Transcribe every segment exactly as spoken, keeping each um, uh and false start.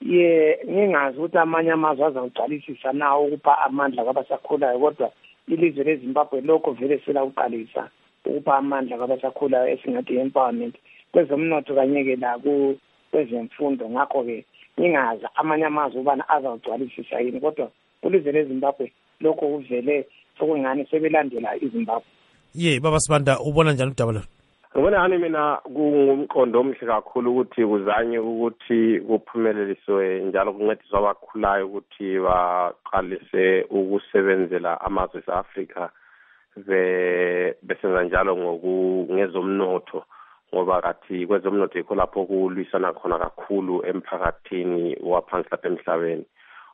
ye ngingazi ukuthi amanye amazwe azawugcwalisisa na ukupha amandla kwabasakhulayo, kodwa ilizwe leZimbabwe lokho vele selawuqalisa ukupha amandla kwabasakhulayo esingathi empowerment kwezomnotho kanye-ke la kwezemfundo. Ngakho-ke ngingazi amanye amazwe ubana azawugcwalisisa yini, kodwa kulizwe leZimbabwe lokho kuvele sokungani sebelandela iZimbabwe. Ye baba Sibanda, ubona njani udaba lo? Ngibona hani mina kungumqondo omuhle kakhulu ukuthi kuzanye ukuthi kuphumeleliswe njalo kuncediswa abakhulayo ukuthi baqalise ukusebenzela amazwe eAfrika besenza njalo ngezomnotho, ngoba kathi kwezomnotho yikho lapho kulwisana khona kakhulu emphakathini waphansi lapha emhlabeni.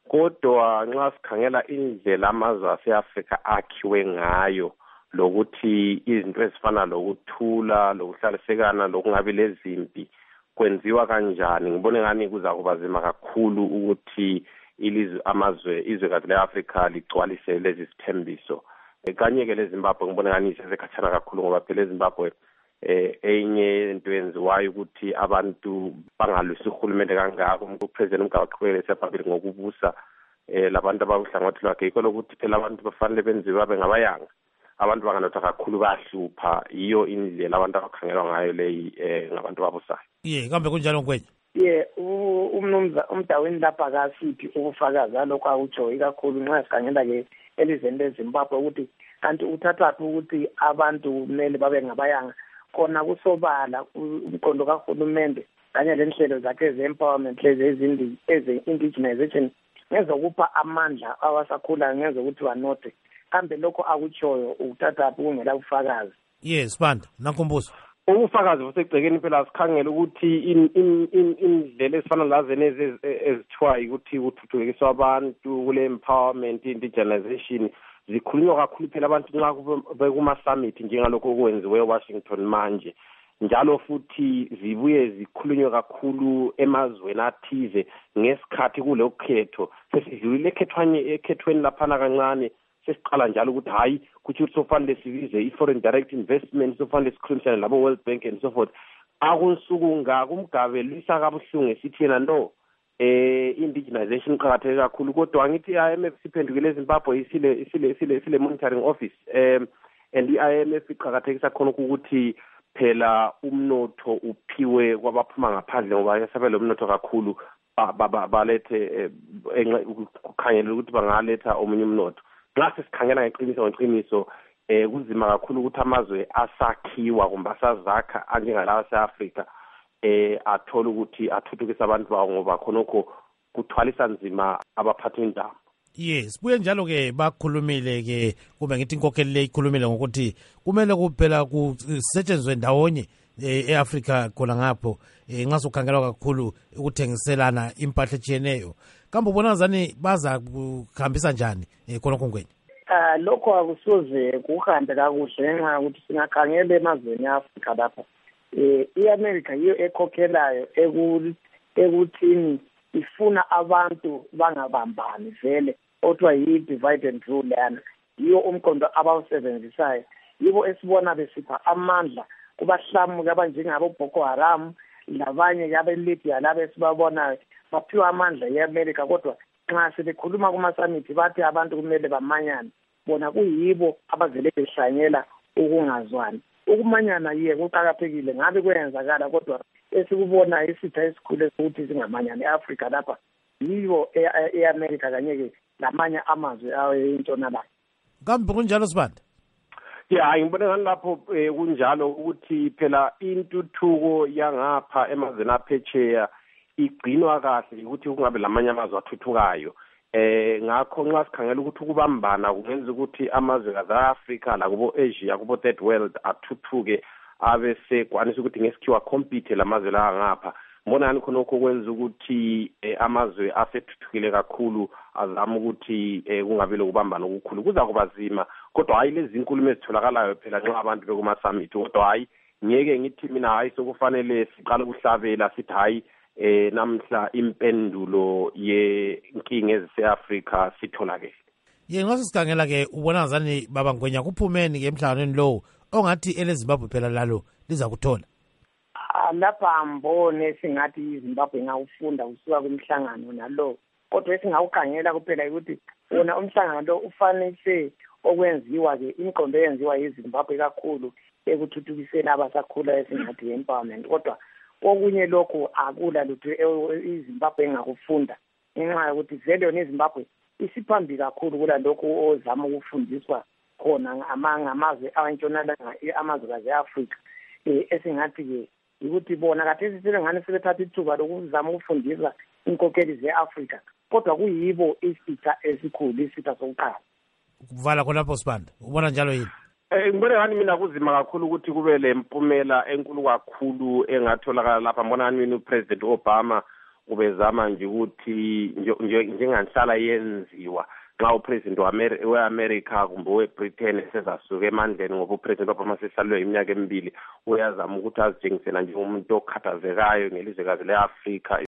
Kodwa nxa sikhangela indlela amazwe aseAfrika akhiwe ngayo, lokuthi izinto ezifana lokuthula, lokuhlalisekana, lokungabi lezimpi kwenziwa kanjani, ngibone ngani kuzakuba nzima kakhulu ukuthi ilizwe amazwe izwekazi leAfrika ligcwalise lezi sithembiso. Kanye-ke leZimbabwe ngibone ngani isesekhatshana kakhulu, ngoba phela eZimbabwe eh enye into yenziwayo ukuthi abantu bangalwisi uhulumende kangako. Upresident Mugabe aqhubekele sephambili ngokubusa eh labantu abakuhlangothi lwakhe, yikho lokuthi phela abantu bafanele benziwe babe ngabayanga. Abantu banganotha kakhulu bahlupha, iyo indlela abantu abakhangelwa ngayo leyi eh ngabantu babusayo. Ye kambe kunjalo ngwenye? Ye umnumza umdaweni lapha kasiphi ukufakaza lokho akutsho ikakhulu nxa sikhangela-ke elizweni leZimbabwe ukuthi kanti uthathaphi ukuthi abantu kumele babe ngabayanga. Khona kusobala umqondo kahulumende kanye lenhlelo zakhe eze-empowerment lezi eze-indigenization ngezokupha amandla abasakhulayo ngezokuthi banothe, kambe lokho akutshoyo ukuthathaphi kungela bufakazi. Yes Sibanda, nankumbuzo ubufakazi busegcekeni phela sikhangela ukuthi indlela ezifana lazene ezithiwa ukuthi kuthuthukiswa abantu kule empowerment indigenization zikhulunywa kakhulu phela abantu nxa bekuma-summit njengalokho okwenziwe eWashington manje, njalo futhi zibuye zikhulunywe kakhulu emazweni athize ngesikhathi kulelo khetho. Sesidlulile ekhethweni laphana kancane, sesiqala njalo ukuthi hayi kuthi sofanele sibize i-foreign direct investment, sofanele sikhulumisane labo World Bank and so forth. Akunsuku ngakumgabe lisa kabuhlungu esithi yena no eh indigenization iqhakatheke kakhulu, kodwa ngithi I M F siphendukile eZimbabwe isile isile isile isile monitoring office um and i-I M F iqhakathekisa khona ukuthi phela umnotho uphiwe kwabaphuma ngaphandle, ngoba yasabela umnotho kakhulu balethe kukhanyela ukuthi bangaletha omunye umnotho. Nxa sesikhangela ngeqiniso ngeqiniso eh kunzima kakhulu ukuthi amazwe asakhiwa kumbe asazakha anjengalawa ase-Afrika eh athola ukuthi athuthukise abantu bawo, ngoba khonokho kuthwalisa nzima abaphathi indaba. Yes, buye njalo ke bakhulumile ke kube ngithi inkokheli le ikhulumile ngokuthi kumele kuphela kusetshenzwe ndawonye eAfrika khona ngapho nxa sokhangelwa kakhulu ukuthengiselana impahla etshiyeneyo. Kambe ubona ngani baza kuhambisa njani khonokho ngwenye? Ah lokho akusoze kuhambe kakuhle ngenxa ukuthi singakhangela emazweni eAfrika lapha eh iAmerica yiyo ekhokhelayo ekuthini ifuna abantu bangabambani vele, othiwa yi-divide and rule lana yiyo umqondo abawusebenzisayo. Yibo esibona besipha amandla kubahlamuki abanjengabo Boko Haram labanye yabe-Libya laba esibabonayo baphiwa amandla ye-America, kodwa nxa sebekhuluma kuma-summit bathi abantu kumele bamanyane, bona kuyibo abavele behlanyela ukungazwani. Ukumanyana yiye kuqakathekile ngabe kuyenzakala, kodwa esikubona isitha esikhulu ukuthi singamanyani eAfrika lapha yiyo e-America kanye-ke lamanye amazwe entshonalanga. Kambe kunjalo Sibanda? Ya ngibone ngani lapho kunjalo ukuthi phela intuthuko yangapha emazweni aphetsheya igcinwa kahle ukuthi kungabe lamanye amazwe athuthukayo. Eh ngakho nxa sikhangela ukuthi ukubambana kungenza ukuthi amazwe kaZafrika la kubo Asia kubo third world athuthuke abe sekwanisa ukuthi ngesikhiwa compete lamazwe la ngapha. Mbona ngani khonokho kwenza ukuthi amazwe asethuthukile kakhulu azama ukuthi kungabe lokubambana okukhulu kuza kuba nzima, kodwa hayi lezi inkulumo ezitholakalayo phela nxa abantu bekuma summit, kodwa hayi ngeke ngithi mina hayi sokufanele siqala ukuhlabela sithi hayi eh namhla impendulo yenkinga ezise-Afrika sitholakele. Ye nxa sikhangela ke ubona ngani baba Ngwenya kuphumeni ke emhlanganweni lo ongathi eleZimbabwe phela lalo liza kuthola? lapha ambone singathi iZimbabwe ingawufunda usuka kumhlangano nalo, kodwa esingawukhangela kuphela ukuthi wona umhlangano lo ufanele okwenziwa-ke imiqondo eyenziwa yiZimbabwe kakhulu ekuthuthukiseni abasakhula esingathi empowerment, kodwa okunye lokho akula lutho iZimbabwe engakufunda ngenxa yokuthi vele yona iZimbabwe isiphambi kakhulu kula lokho ozama ukufundiswa khona ngamazwe awantshonalanga amazwekazi e-Afrika. um esingathi-ke ukuthi bona kathesi sebengane sebethatha ithuba lokuzama ukufundisa inkokheli ze-Afrika, kodwa kuyibo isitha esikhulu, isitha sokuqala. Kuvala khonapho Sibanda, ubona njalo yini? Eh ngibona ngani mina kuzima kakhulu ukuthi kube le mpumela enkulu kakhulu engatholakala lapha. Ngibona ngani mina uPresident Obama ubezama nje ukuthi njenganhlala yenziwa xa uPresident we-America kumbe we-Britain esezasuka emandleni, ngoba uPresident Obama sehlalwe iminyaka emibili uyazama ukuthi azitshengisela nje umuntu okhathazekayo ngelizwekazi le-Afrika.